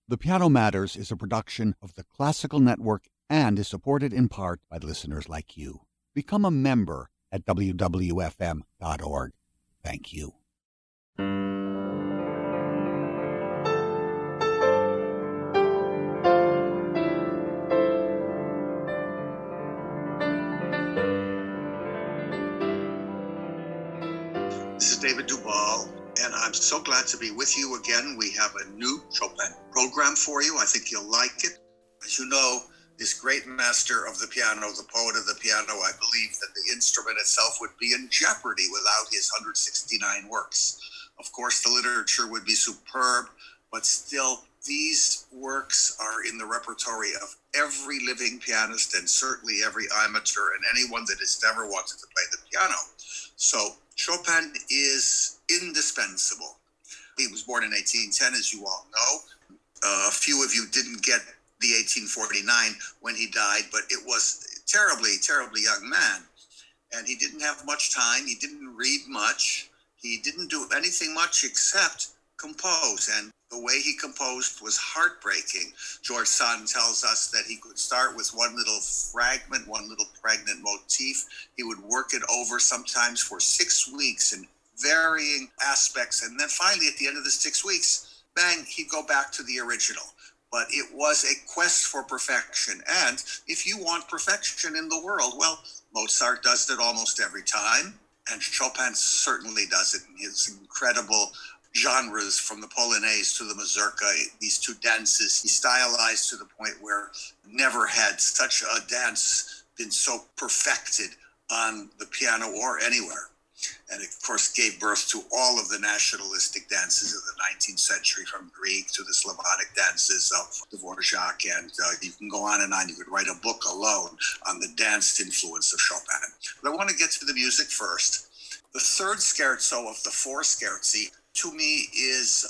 The Piano Matters is a production of the Classical Network and is supported in part by listeners like you. Become a member at wwfm.org. Thank you. This is David Duvall, and I'm so glad to be with you again. We have a new Chopin program for you. I think you'll like it. As you know, this great master of the piano, the poet of the piano, I believe that the instrument itself would be in jeopardy without his 169 works. Of course, the literature would be superb, but still, these works are in the repertory of every living pianist and certainly every amateur and anyone that has never wanted to play the piano. So Chopin is indispensable. He was born in 1810, as you all know. A few of you didn't get the 1849 when he died, but it was a terribly, terribly young man. And he didn't have much time. He didn't read much. He didn't do anything much except compose. And the way he composed was heartbreaking. George Sand tells us that he could start with one little fragment, one little pregnant motif. He would work it over sometimes for 6 weeks in varying aspects. And then finally, at the end of the 6 weeks, bang, he'd go back to the original. But it was a quest for perfection. And if you want perfection in the world, well, Mozart does it almost every time. And Chopin certainly does it in his incredible genres, from the Polonaise to the Mazurka, these two dances. He stylized to the point where never had such a dance been so perfected on the piano or anywhere. And of course gave birth to all of the nationalistic dances of the 19th century, from Grieg to the Slavonic dances of Dvorak, and you can go on and on. You could write a book alone on the dance influence of Chopin. But I want to get to the music first. The third scherzo of the four scherzi, to me, is,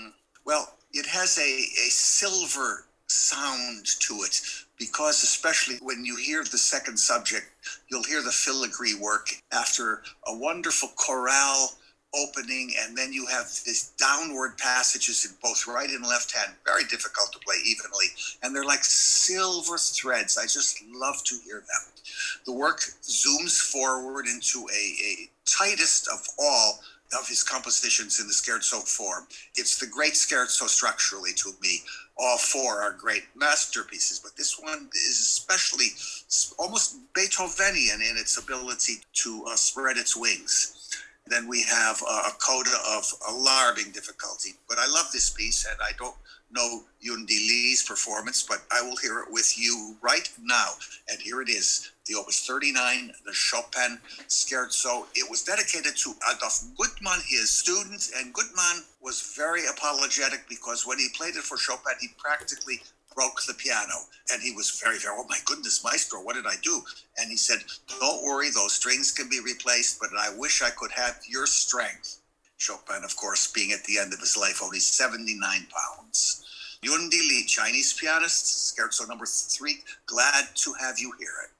it has a silver sound to it, because especially when you hear the second subject, you'll hear the filigree work after a wonderful chorale opening, and then you have these downward passages in both right and left hand, very difficult to play evenly, and they're like silver threads. I just love to hear them. The work zooms forward into a tightest of all of his compositions in the scherzo form. It's the great scherzo structurally to me. All four are great masterpieces, but this one is especially almost Beethovenian in its ability to spread its wings. Then we have a coda of alarming difficulty, but I love this piece, and I don't know Yundi Lee's performance, but I will hear it with you right now. And here it is, the Opus 39, the Chopin Scherzo. It was dedicated to Adolf Gutmann, his student, and Gutmann was very apologetic because when he played it for Chopin, he practically broke the piano. And he was very, very, oh my goodness, maestro, what did I do? And he said, don't worry, those strings can be replaced, but I wish I could have your strength. Chopin, of course, being at the end of his life, only 79 pounds. Yundi Lee, Chinese pianist, Scherzo number 3. Glad to have you hear it.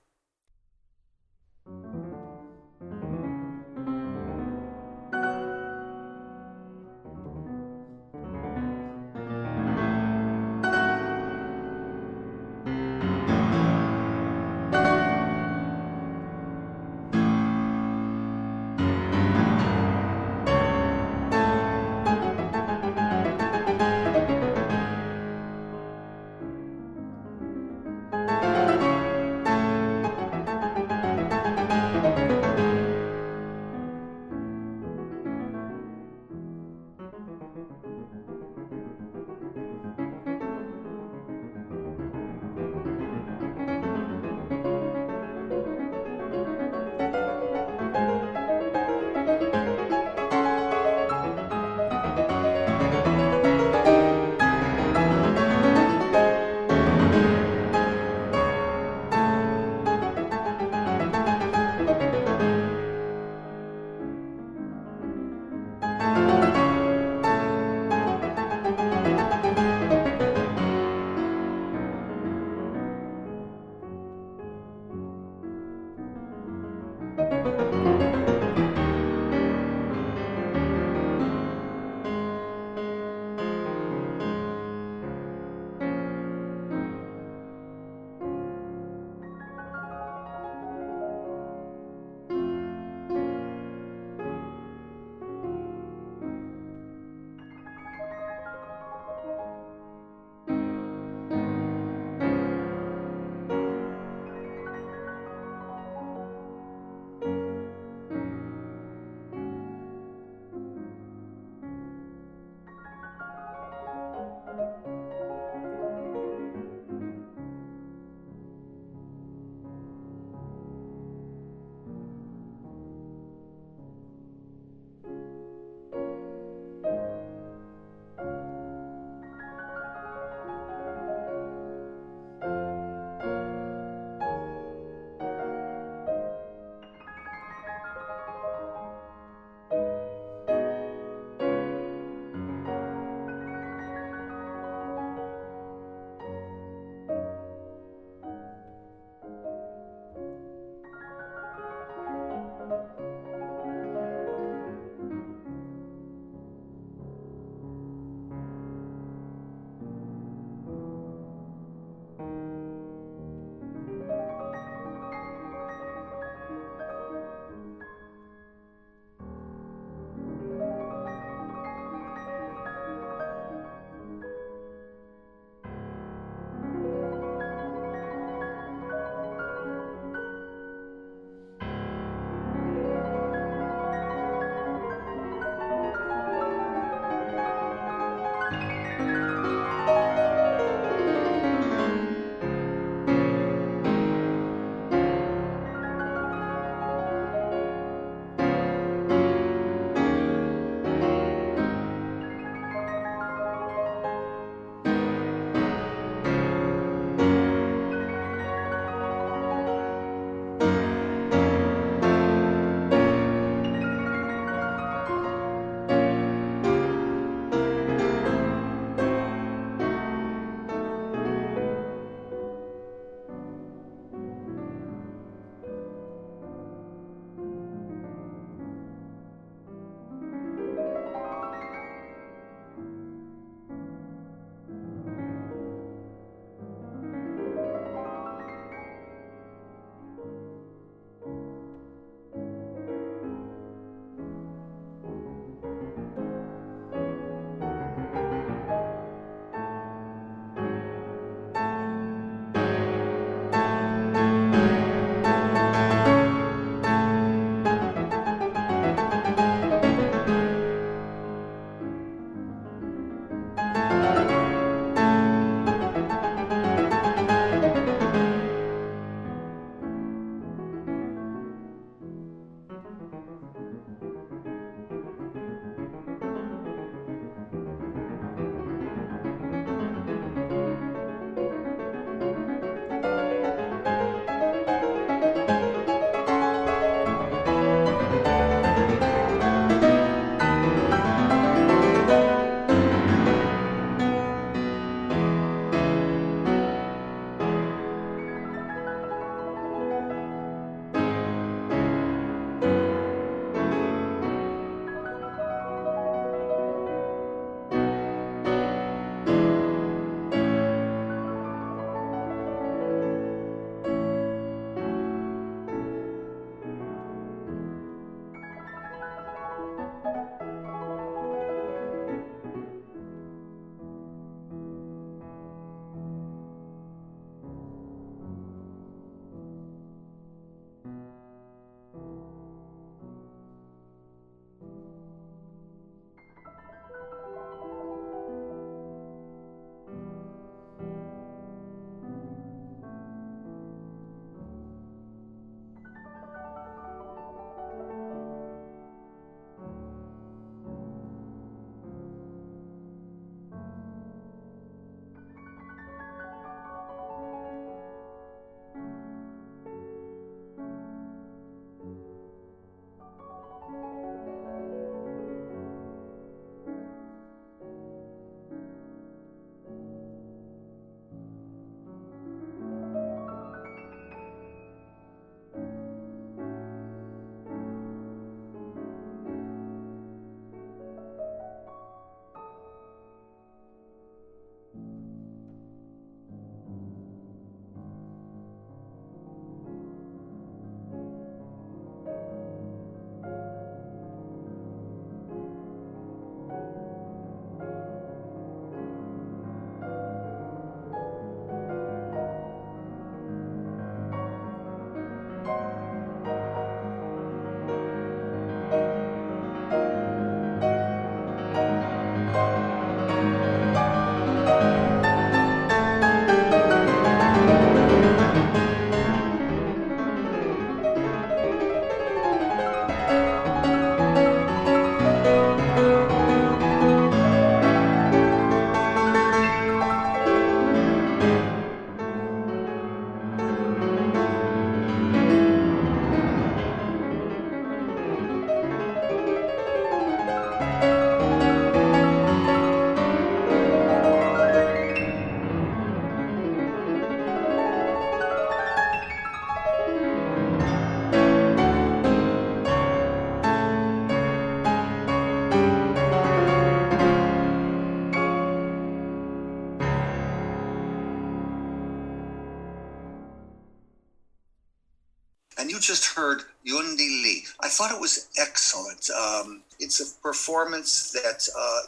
And you just heard Yoon Dee Lee. I thought it was excellent. It's a performance that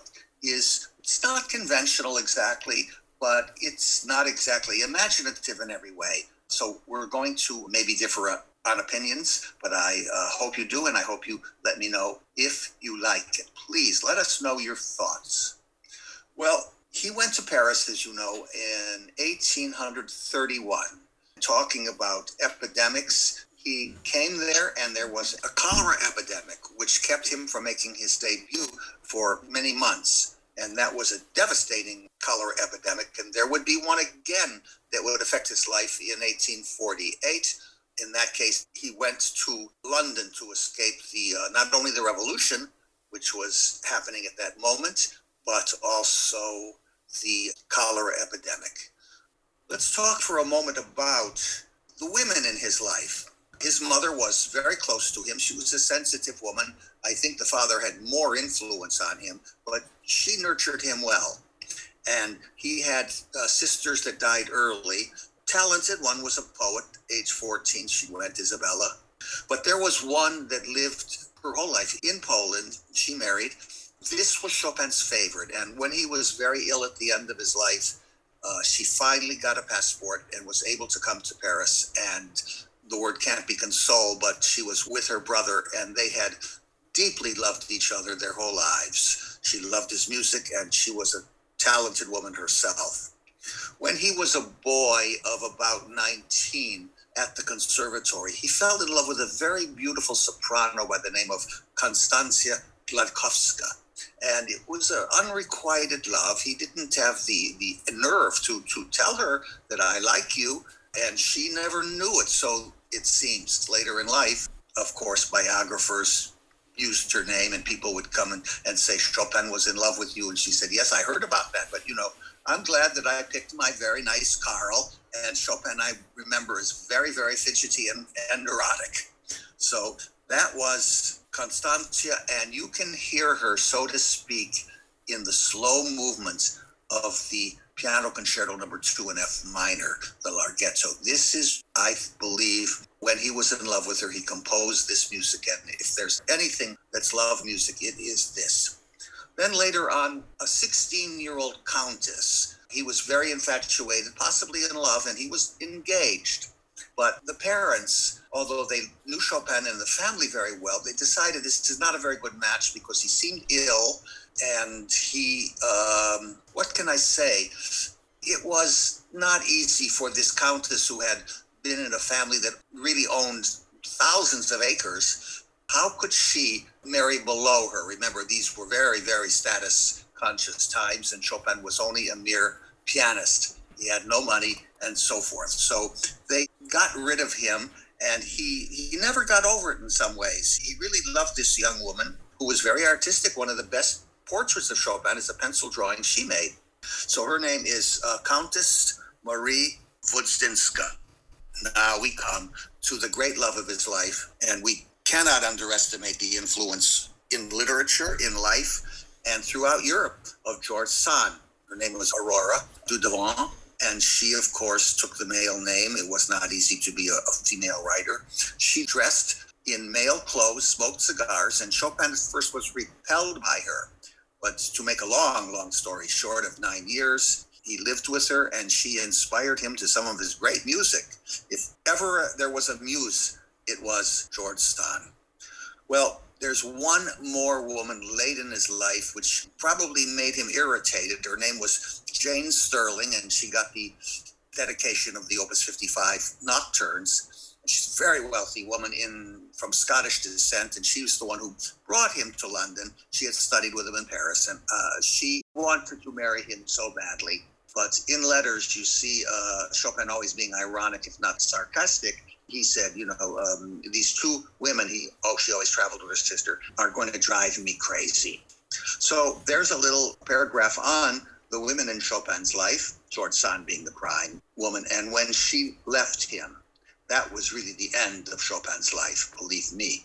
it's not conventional exactly, but it's not exactly imaginative in every way. So we're going to maybe differ on opinions, but I hope you do, and I hope you let me know if you like it. Please let us know your thoughts. Well, he went to Paris, as you know, in 1831, talking about epidemics. He came there, and there was a cholera epidemic, which kept him from making his debut for many months. And that was a devastating cholera epidemic. And there would be one again that would affect his life in 1848. In that case, he went to London to escape not only the revolution, which was happening at that moment, but also the cholera epidemic. Let's talk for a moment about the women in his life. His mother was very close to him. She was a sensitive woman. I think the father had more influence on him, but she nurtured him well. And he had sisters that died early. Talented. One was a poet. Age 14, she went, Isabella. But there was one that lived her whole life in Poland. She married. This was Chopin's favorite. And when he was very ill at the end of his life, she finally got a passport and was able to come to Paris. And the word can't be console, but she was with her brother, and they had deeply loved each other their whole lives. She loved his music, and she was a talented woman herself. When he was a boy of about 19 at the conservatory, he fell in love with a very beautiful soprano by the name of Konstancja Gladkowska. And it was an unrequited love. He didn't have the nerve to tell her that I like you, and she never knew it. So it seems later in life, of course, biographers used her name, and people would come and say, Chopin was in love with you. And she said, yes, I heard about that. But, I'm glad that I picked my very nice Karl. And Chopin, I remember, is very, very fidgety and neurotic. So that was Konstancja, and you can hear her, so to speak, in the slow movements of the Piano Concerto No. 2 in F minor, the Larghetto. This is, I believe, when he was in love with her, he composed this music. And if there's anything that's love music, it is this. Then later on, a 16-year-old countess. He was very infatuated, possibly in love, and he was engaged. But the parents, although they knew Chopin and the family very well, they decided this is not a very good match because he seemed ill, and he, what can I say? It was not easy for this countess who had been in a family that really owned thousands of acres. How could she marry below her? Remember, these were very, very status-conscious times, and Chopin was only a mere pianist. He had no money and so forth. So they got rid of him, and he never got over it in some ways. He really loved this young woman who was very artistic. One of the best portraits of Chopin is a pencil drawing she made. So her name is Countess Marie Wodzynska. Now we come to the great love of his life, and we cannot underestimate the influence in literature, in life, and throughout Europe of George Sand. Her name was Aurora Dudevant, and she, of course, took the male name. It was not easy to be a female writer. She dressed in male clothes, smoked cigars, and Chopin at first was repelled by her. But to make a long, long story short, of 9 years, he lived with her, and she inspired him to some of his great music. If ever there was a muse, it was George Sand. Well, there's one more woman late in his life, which probably made him irritated. Her name was Jane Stirling, and she got the dedication of the Opus 55 Nocturnes. She's a very wealthy woman from Scottish descent, and she was the one who brought him to London. She had studied with him in Paris, and she wanted to marry him so badly. But in letters, you see Chopin always being ironic, if not sarcastic. He said, these two women, she always traveled with her sister, are going to drive me crazy. So there's a little paragraph on the women in Chopin's life, George Sand being the prime woman. And when she left him, that was really the end of Chopin's life, believe me.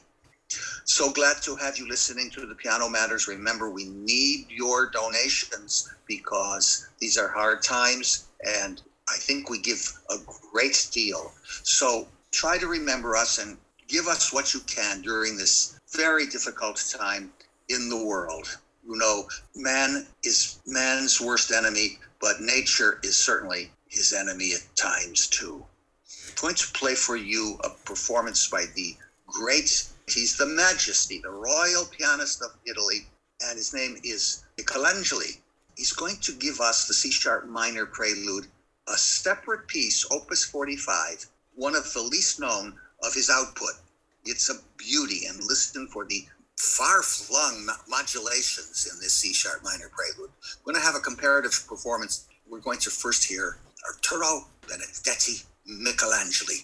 So glad to have you listening to the Piano Matters. Remember, we need your donations because these are hard times, and I think we give a great deal. So try to remember us, and give us what you can during this very difficult time in the world. You know, man is man's worst enemy, but nature is certainly his enemy at times too. I'm going to play for you a performance by the great, he's the Majesty, the royal pianist of Italy, and his name is Michelangeli. He's going to give us the C-sharp minor prelude, a separate piece, Opus 45, one of the least known of his output. It's a beauty, and listen for the far-flung modulations in this C-sharp minor prelude. We're going to have a comparative performance. We're going to first hear Arturo Benedetti Michelangeli.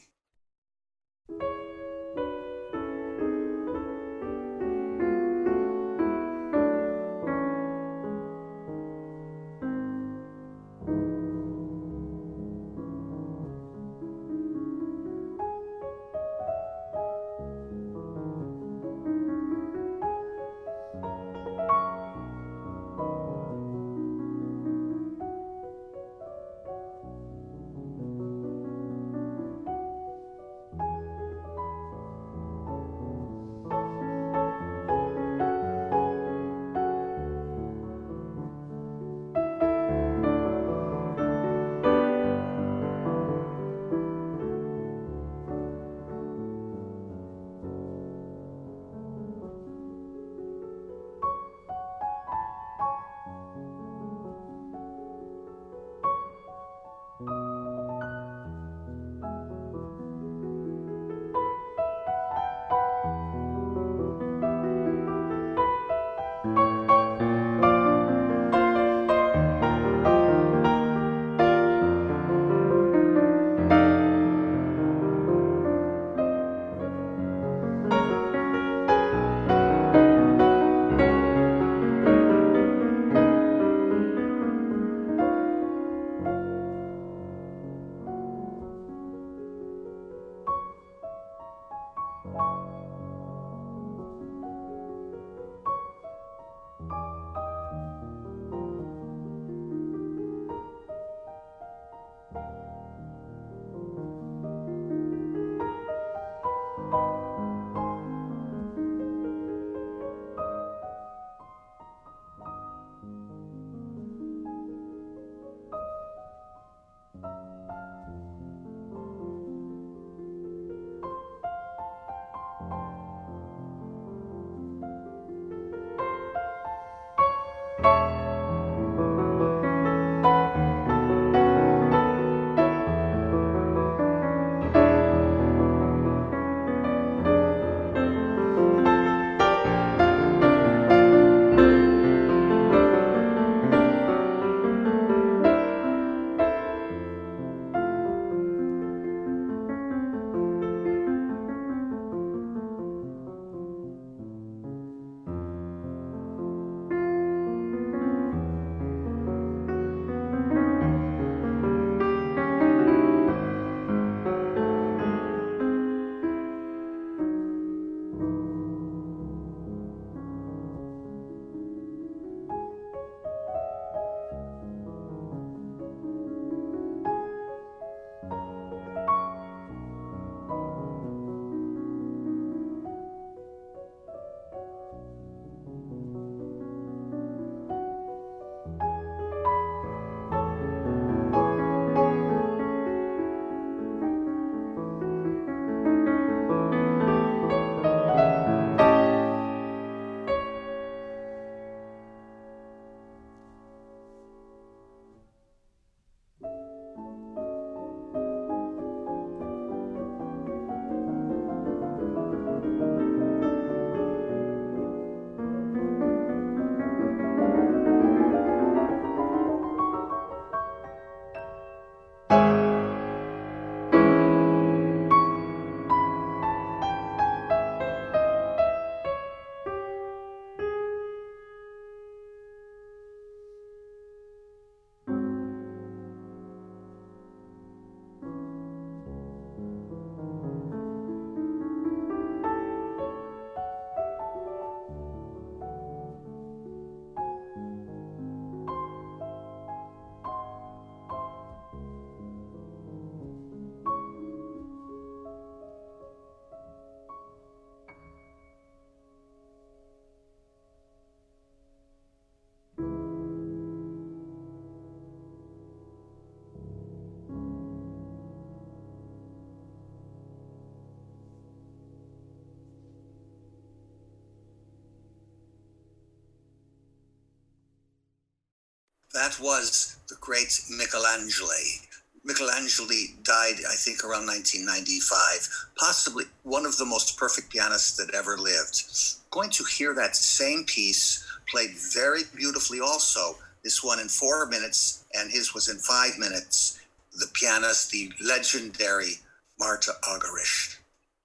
That was the great Michelangelo. Michelangelo died, I think, around 1995, possibly one of the most perfect pianists that ever lived. Going to hear that same piece played very beautifully also, this one in 4 minutes, and his was in 5 minutes, the pianist, the legendary Marta Argerich.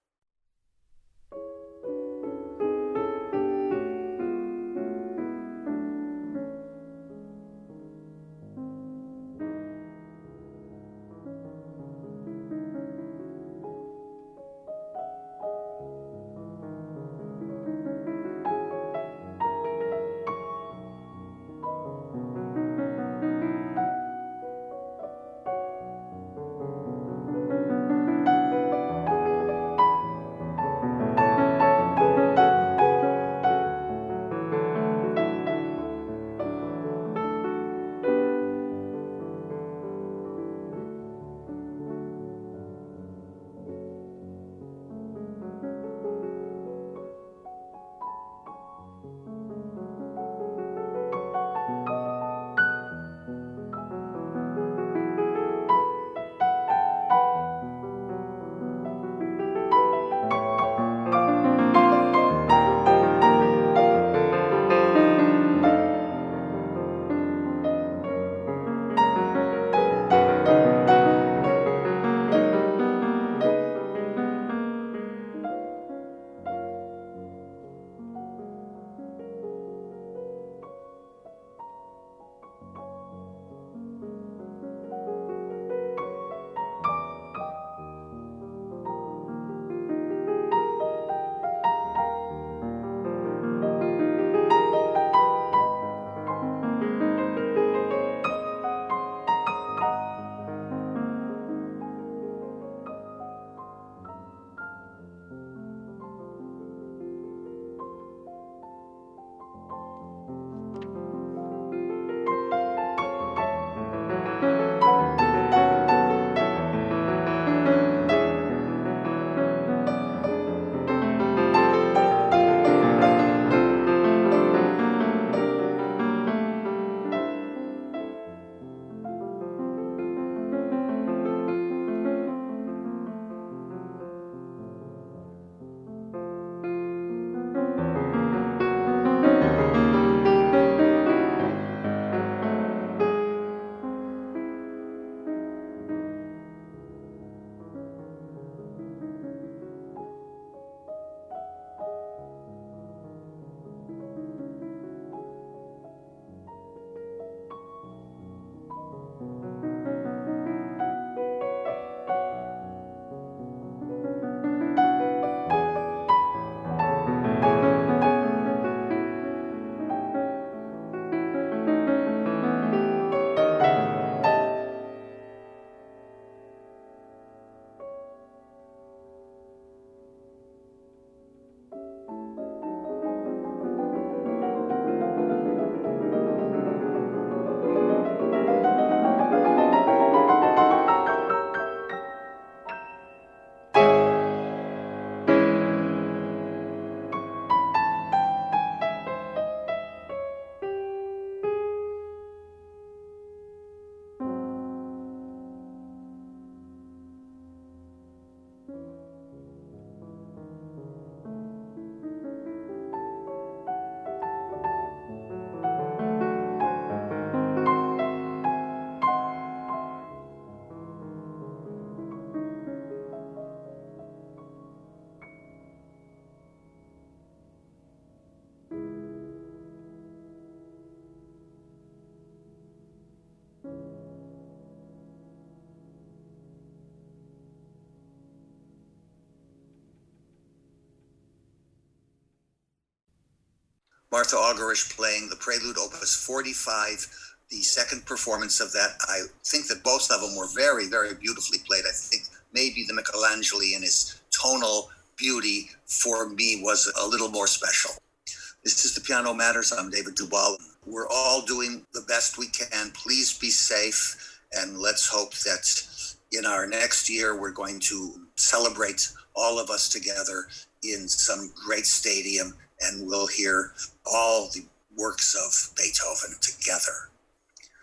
Martha Argerich playing the Prelude Opus 45, the second performance of that. I think that both of them were very, very beautifully played. I think maybe the Michelangelo in his tonal beauty for me was a little more special. This is The Piano Matters. I'm David Duval. We're all doing the best we can. Please be safe, and let's hope that in our next year we're going to celebrate all of us together in some great stadium, and we'll hear all the works of Beethoven together.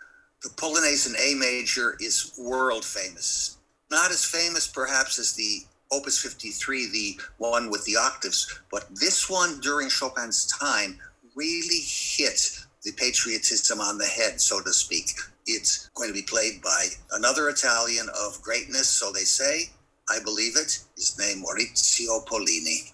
The Polonaise in A major is world famous. Not as famous perhaps as the Opus 53, the one with the octaves, but this one during Chopin's time really hit the patriotism on the head, so to speak. It's going to be played by another Italian of greatness, so they say. I believe it. His name, Maurizio Pollini.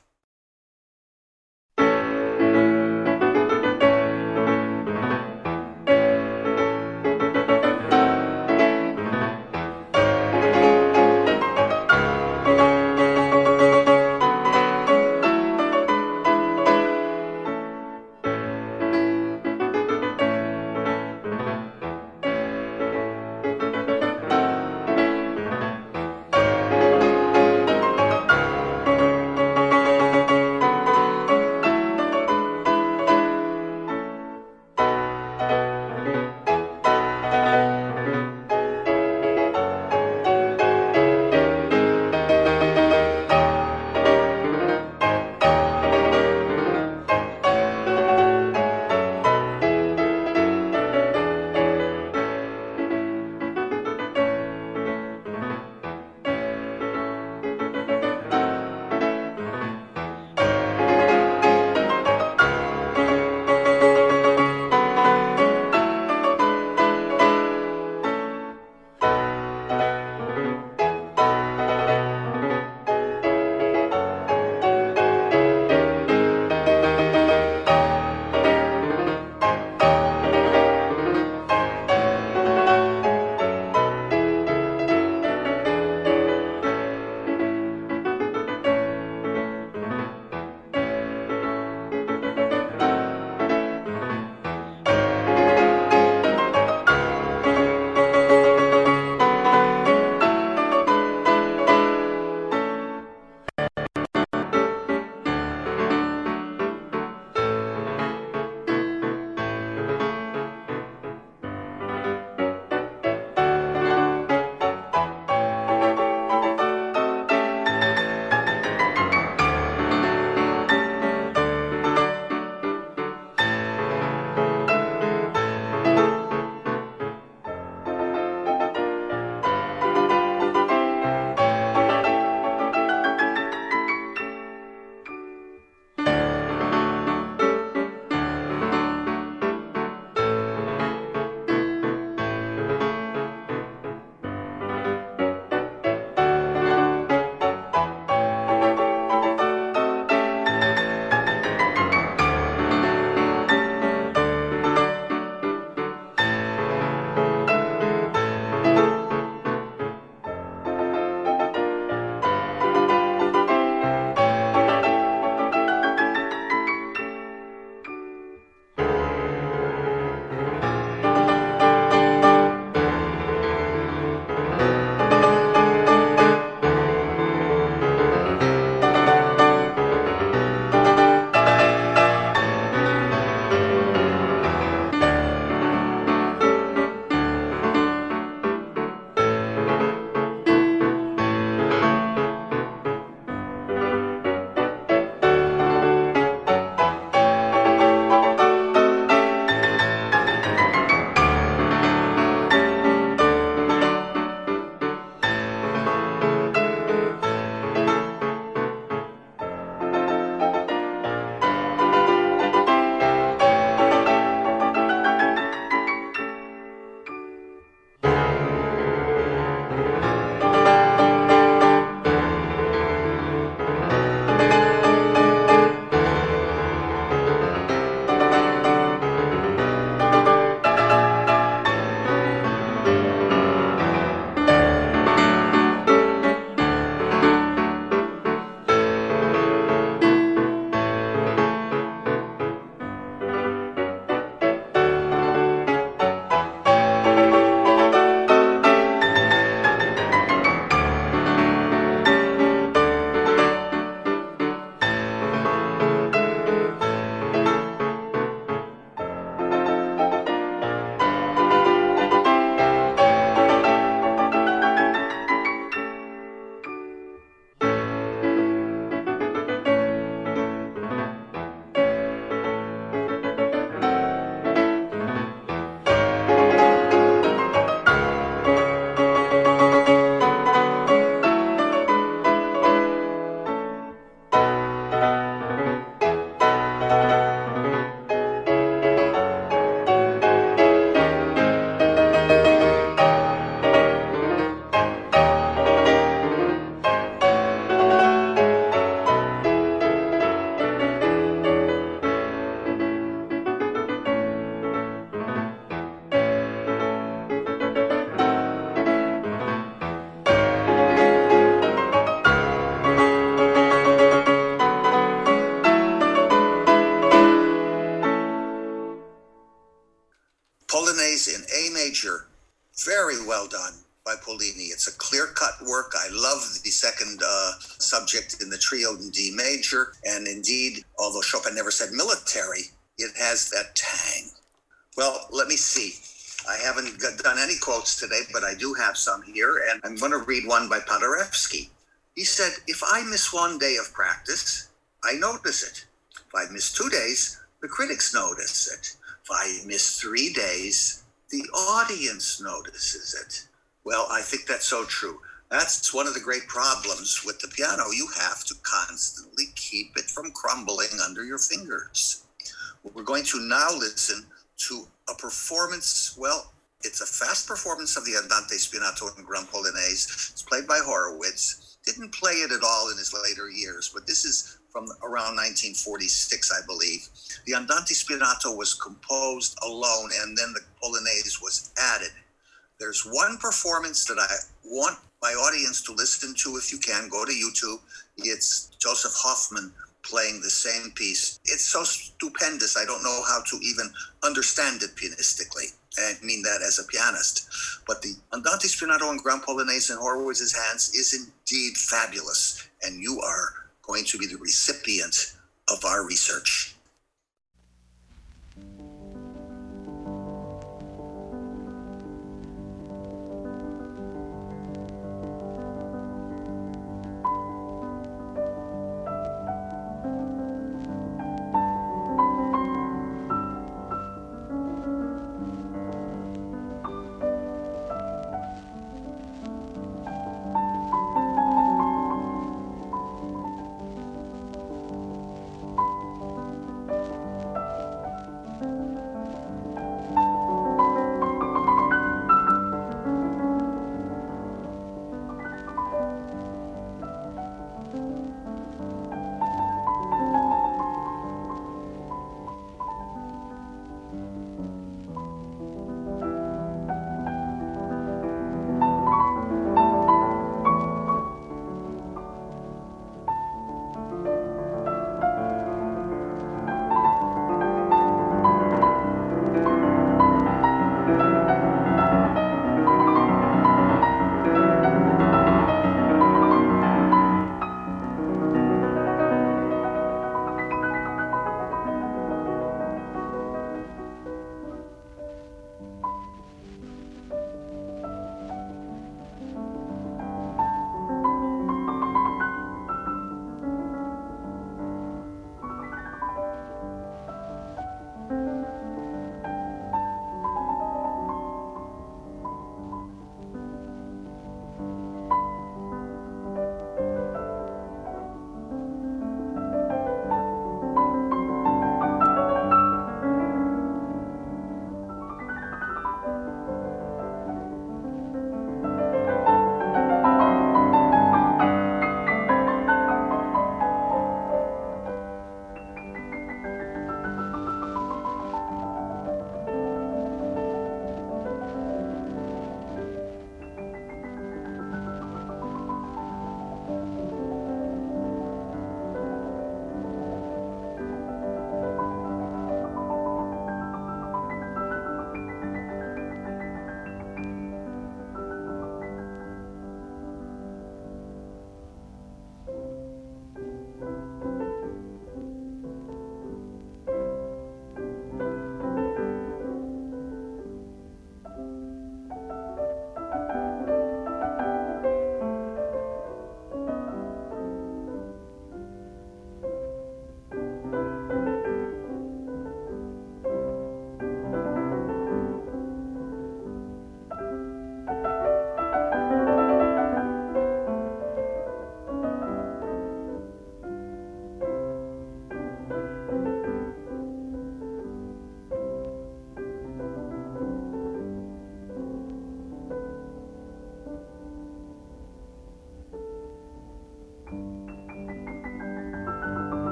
by Pollini. It's a clear-cut work. I love the second subject in the trio in D major, and indeed, although Chopin never said military, it has that tang. Well, let me see. I haven't done any quotes today, but I do have some here, and I'm going to read one by Paderewski. He said, "If I miss one day of practice, I notice it. If I miss 2 days, the critics notice it. If I miss 3 days, the audience notices it." Well, I think that's so true. That's one of the great problems with the piano. You have to constantly keep it from crumbling under your fingers. We're going to now listen to a performance. Well, it's a fast performance of the Andante Spianato in Grand Polonaise. It's played by Horowitz. Didn't play it at all in his later years, but this is from around 1946, I believe. The Andante Spianato was composed alone, and then the Polonaise was added. There's one performance that I want my audience to listen to. If you can, go to YouTube. It's Joseph Hoffman playing the same piece. It's so stupendous, I don't know how to even understand it pianistically. I mean that as a pianist. But the Andante Spianato in Grand Polonaise in Horowitz's hands is indeed fabulous, and you are going to be the recipient of our research.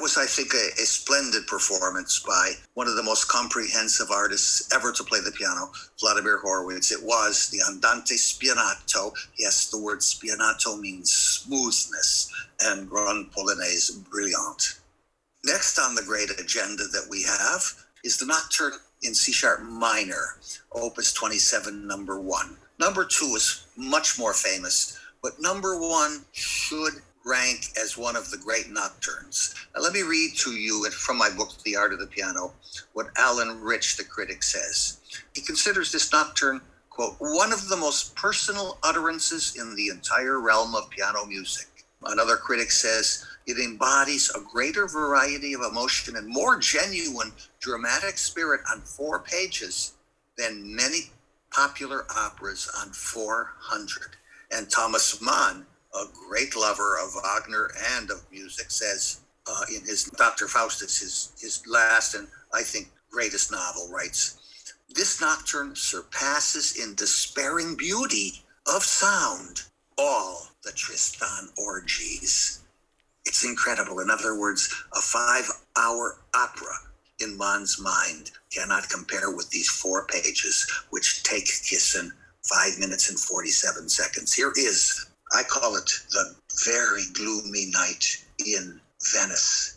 was, I think, a splendid performance by one of the most comprehensive artists ever to play the piano, Vladimir Horowitz. It was the Andante Spianato. Yes, the word spianato means smoothness, and Grande Polonaise brilliant. Next on the great agenda that we have is the Nocturne in C-sharp minor, Opus 27, number 1. Number 2 is much more famous, but number 1 should rank as one of the great nocturnes. Now, let me read to you from my book, The Art of the Piano, what Alan Rich, the critic, says. He considers this nocturne, quote, one of the most personal utterances in the entire realm of piano music. Another critic says it embodies a greater variety of emotion and more genuine dramatic spirit on 4 pages than many popular operas on 400. And Thomas Mann, a great lover of Wagner and of music, says in his Dr. Faustus, his last and I think greatest novel, writes, this nocturne surpasses in despairing beauty of sound all the Tristan orgies. It's incredible. In other words, a 5-hour opera in Mann's mind cannot compare with these 4 pages, which take Kissin 5 minutes and 47 seconds. Here is, I call it, the very gloomy night in Venice.